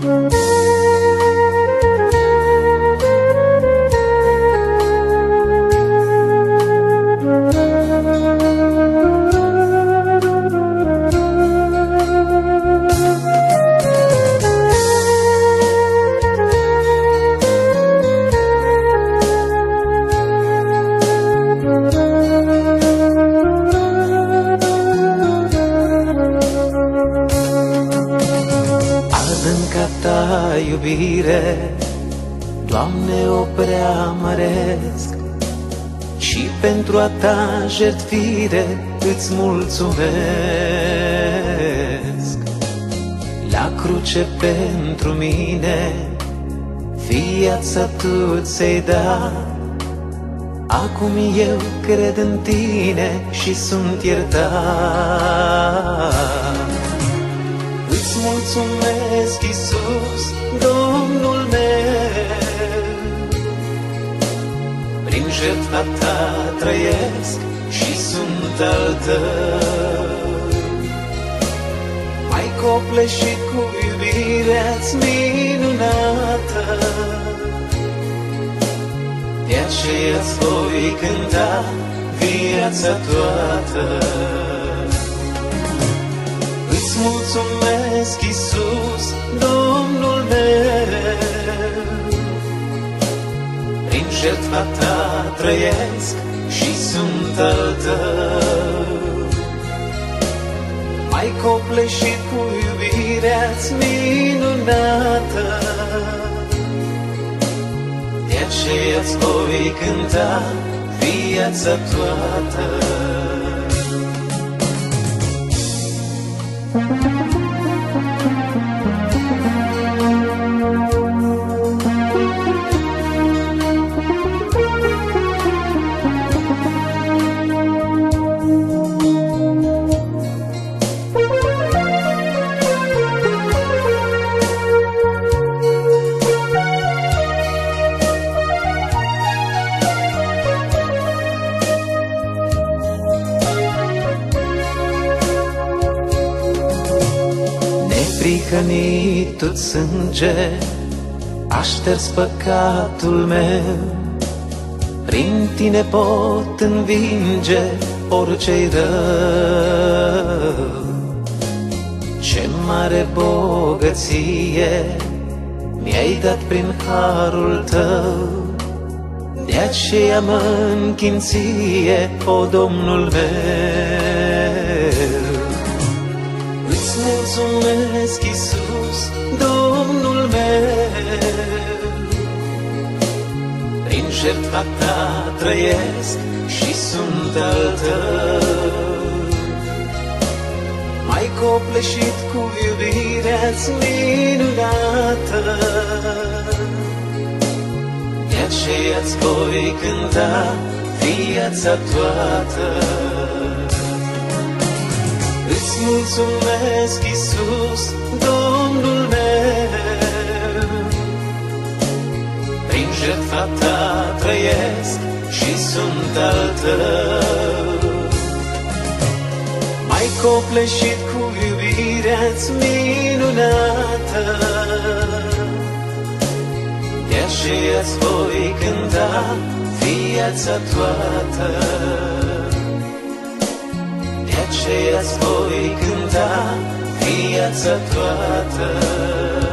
Adânca ta iubire, Doamne, o preamăresc, și pentru a ta jertfire îți mulțumesc. La cruce pentru mine viața tu ți-ai dat, acum eu cred în tine și sunt iertat. Îți mulțumesc, Iisus, Domnul meu, prin jertfa ta trăiesc și sunt al tău. Mai copleșit cu iubirea-ți minunată, de aceea-ți voi cânta viața toată. Îți mulțumesc, Iisus, Domnul meu, prin jertfa ta trăiesc și sunt al tău. Mai copleșit cu iubirea-ți minunată, de aceea-ți voi cânta viața toată. Neprihănitul sânge a șters păcatul meu, prin tine pot învinge orice-i rău. Ce mare bogăție mi-ai dat prin harul tău, de aceea mă-nchin ție, o Domnul meu. Îți mulțumesc, Iisus, Domnul meu, prin jertfa ta trăiesc și sunt al tău. Mai copleșit cu iubirea-ți minunată, de aceea-ți voi cânta viața toată. Îți mulțumesc, Iisus, Domnul meu, prin jertfa ta trăiesc și sunt al tău. Mai copleșit cu iubirea-ți minunată, de aceea-ți voi cânta viața toată. De aceea-ți voi cânta viața toată.